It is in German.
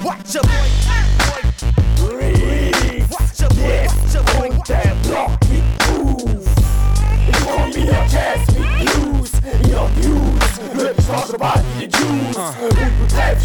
Watch your boy. Reef. Watch your boy. Watch your boy. Und der Block mit Groove. Ich komm wieder Jazz mit Blues. Your News. Hört mich mal so bald in die Juice. Und betreff